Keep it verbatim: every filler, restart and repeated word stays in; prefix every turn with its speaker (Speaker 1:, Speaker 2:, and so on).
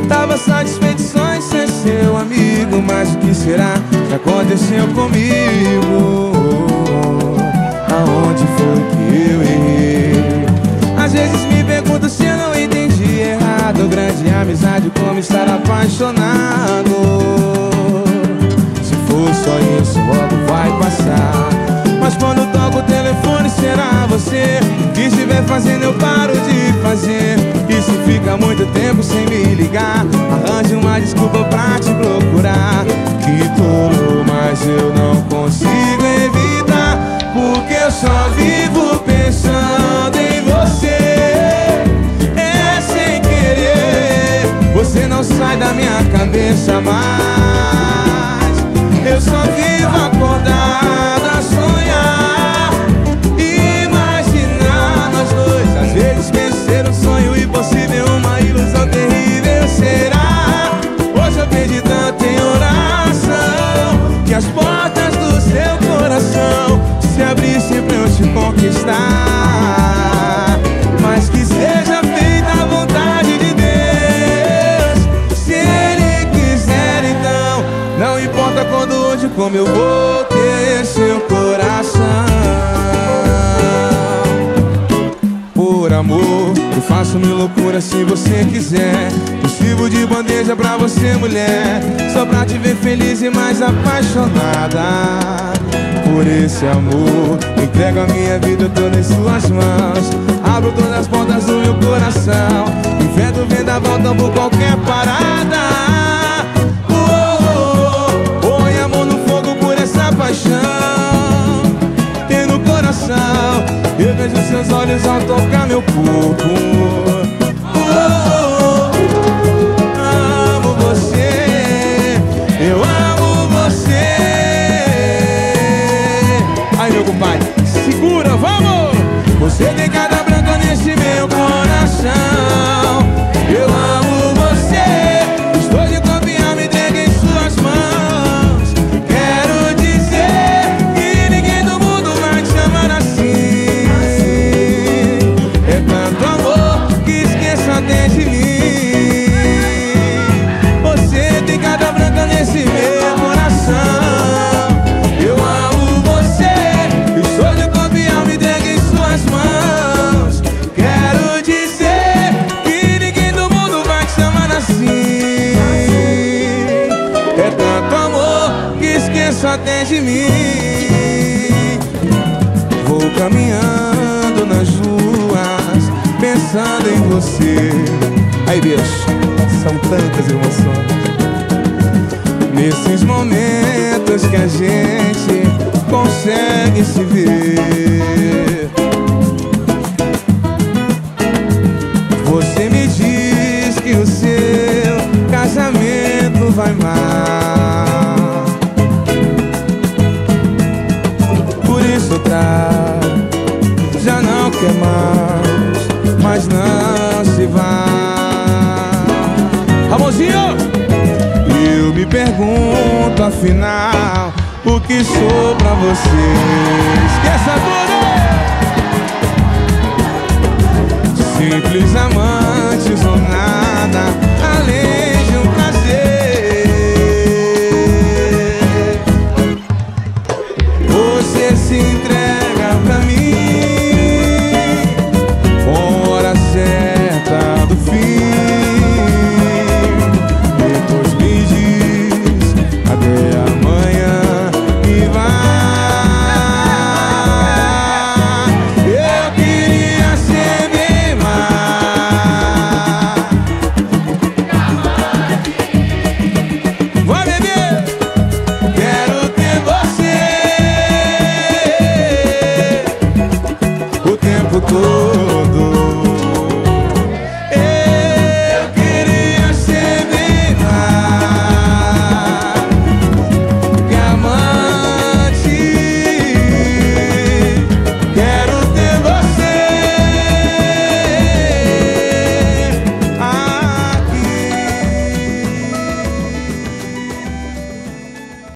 Speaker 1: Tava satisfeito só em ser seu amigo, mas o que será que aconteceu comigo? Aonde foi que eu errei? Às vezes me pergunto se eu não entendi errado. Grande amizade, como estar apaixonado. Se for só isso, logo vai passar. Mas quando toco o telefone será você. Que estiver fazendo eu paro de fazer. E se fica muito tempo sem me ligar, arranje uma desculpa pra te procurar. Que tolo, mas eu não consigo evitar, porque eu só vivo pensando em você. É sem querer, você não sai da minha cabeça mais. Eu só vivo acordado a sonhar, imaginar nós dois. Às vezes esquecer um sonho impossível, uma ilusão terrível será. Hoje eu perdi tanto em oração, que as portas do seu coração se abrissem pra eu te conquistar. Mas que seja feita a vontade de Deus. Se Ele quiser, então não importa quando, onde, como eu vou ter seu coração. Por amor, eu faço mil loucuras se você quiser. Eu sirvo de bandeja pra você, mulher, só pra te ver feliz e mais apaixonada. Por esse amor, entrego a minha vida toda em suas mãos. Abro todas as portas do meu coração. Invento vendaval, tambo qualquer parada. Oh, oh, oh, põe amor no fogo por essa paixão. Tem no coração, eu vejo seus olhos ao tocar meu corpo. Oh, oh, oh, amo você, eu amo você. Aí, meu compadre, segura, vamos! Você tem cada branca nesse meu coração. Eu amo você, estou de confiar, me entregue em suas mãos. Quero dizer que ninguém do mundo vai te chamar assim. É tanto amor que esqueço até de mim. Você tem cada branca nesse meu coração. Até de mim. Vou caminhando nas ruas pensando em você. Aí, bicho, são tantas emoções nesses momentos que a gente consegue se ver. Você me diz que o seu casamento vai mal. Já não quer mais, mas não se vai. Ramonzinho! Eu me pergunto afinal o que sou pra você. Esqueça tudo! Simples amantes ou nada.